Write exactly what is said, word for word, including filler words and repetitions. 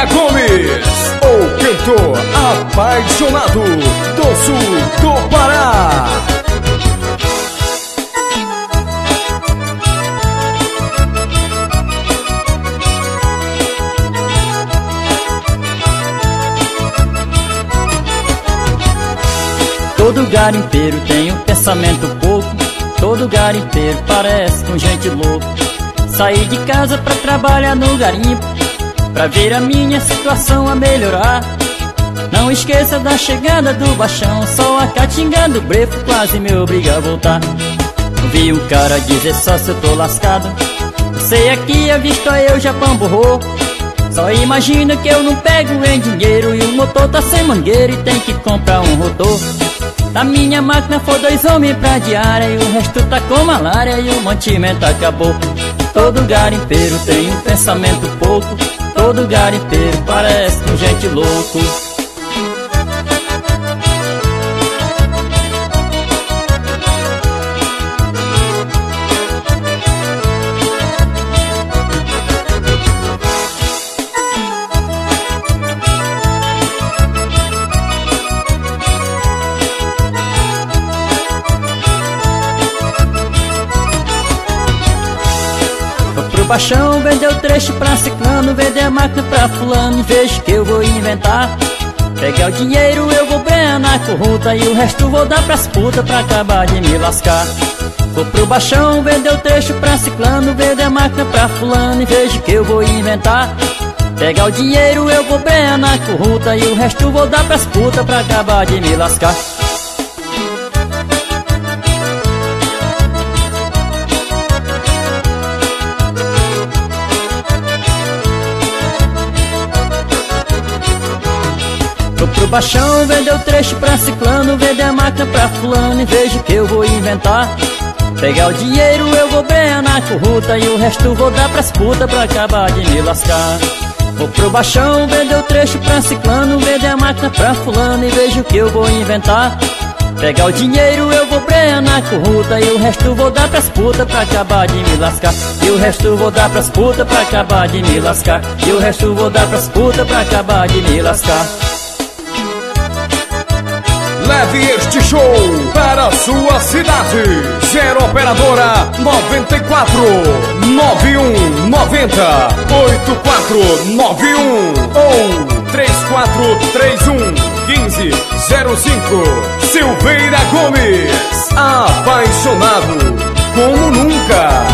Gomes, o cantor apaixonado do sul do Pará. Todo garimpeiro tem um pensamento pouco, todo garimpeiro parece com gente louca. Saí de casa pra trabalhar no garimpo, pra ver a minha situação a melhorar. Não esqueça da chegada do baixão, só a catingando o brefo quase me obriga a voltar. Vi um cara dizer só se eu tô lascado, você aqui a vista eu já pamburrou. Só imagina que eu não pego em dinheiro e o motor tá sem mangueira e tem que comprar um rotor. Da minha máquina foi dois homens pra diária e o resto tá com malária e o mantimento acabou. Todo garimpeiro tem um pensamento pouco, todo garimpeiro parece com gente louco. Baixão vendeu trecho pra ciclano, vender a máquina pra fulano, vejo que eu vou inventar. Pegar o dinheiro eu vou ganhar na corruta e o resto vou dar pras putas pra acabar de me lascar. Vou pro baixão, vender o trecho pra ciclano, vender a máquina pra fulano e vejo que eu vou inventar. Pegar o dinheiro eu vou ganhar na corruta e o resto vou dar pras putas pra acabar de me lascar. Vou pro baixão, vendeu trecho pra ciclano, vender a máquina pra fulano e vejo que eu vou inventar. Pegar o dinheiro eu vou ganhar na corruta e o resto vou dar pras putas pra acabar de me lascar. Vou pro baixão, vendeu trecho pra ciclano, vender a máquina pra fulano e vejo que eu vou inventar. Pegar o dinheiro eu vou ganhar na corruta e o resto vou dar pras putas pra acabar de me lascar. E o resto vou dar pras putas pra acabar de me lascar. E o resto vou dar pras putas pra acabar de me lascar. Leve este show para a sua cidade. Zero Operadora noventa e quatro, nove um noventa, oito quatro nove um ou três quatro três um, quinze zero cinco. Silveira Gomes, apaixonado como nunca.